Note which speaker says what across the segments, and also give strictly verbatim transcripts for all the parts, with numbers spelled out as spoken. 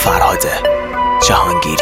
Speaker 1: فرهاد جهانگیری.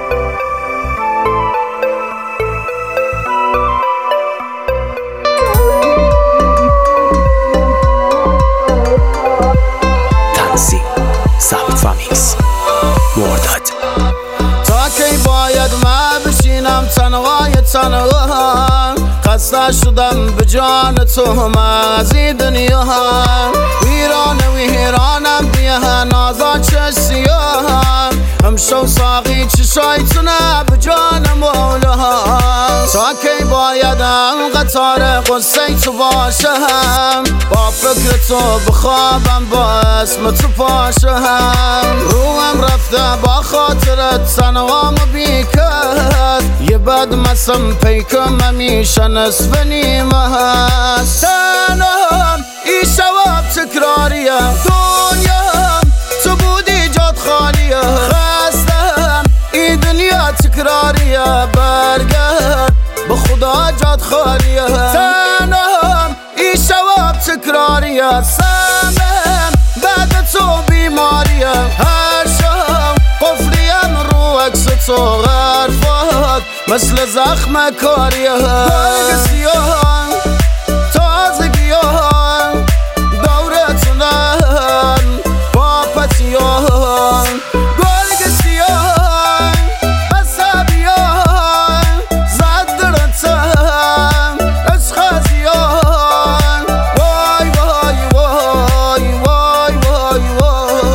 Speaker 1: تنظیم ثبت و میکس مرداد.
Speaker 2: تا کی باید من بشینم تنهای تنها؟ خسته شدم به جان تو من از این دنیا. ویران ویرانم بیه نازا چه سیاه. همشو ساقی چشای تونه به جان مولا. تا کی باید قطار قصه تو باشم؟ با فکر تو بخوابم با اسم تو پاشم. روحم رفته با خاطرت تنهام بیکت. یه بد مسم پیکم همیشه نصف نیمه هست. تنهام ای شواب تکراریه دنیا تو بودی جاد خالیه. خستم ای دنیا تکراریه برگرد به خدا جاد خالیه. تنهام ای شواب تکراریه سمم بعد تو بیماریه. هر شام قفلیم رو عکس تو غرفات مثل زخم کاریه. برگ سیاه تازگیان دورتونن با پتیان. برگ سیاه بسابیان زد درتم اشخازیان. وای وای وای وای وای وای.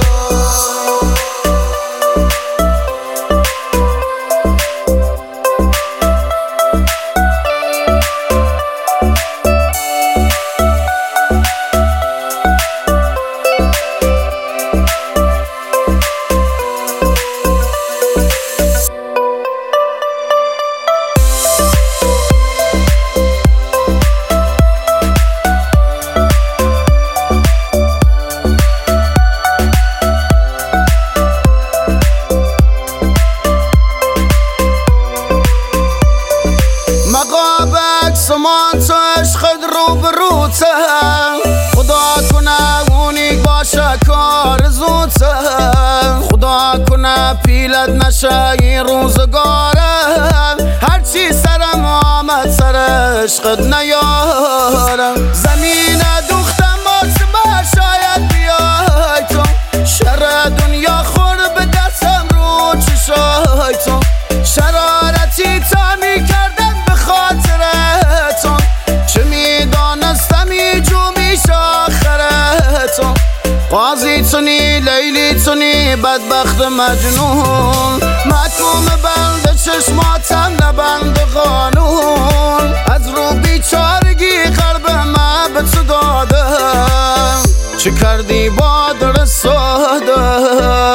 Speaker 2: مقابک سمان تو عشقت رو بروته. خدا کنه اونیک باشه کار زوته. خدا کنه پیلت نشه این روزگاره. هرچی سرم آمد سر عشقت نیارم. زمین دوختم آسما شاید بیای تو. شر دنیا خور به دستم رو چشای تو. شرارتی تا می کردم به خاطرتون. چه میدانستم ایجو میشه آخرتون. قاضی تونی لیلی تونی بدبخت مجنون. محکوم بند چشماتم نبند قانون. از رو بیچارگی قلب من به تو دادم. چه کردی با در ساده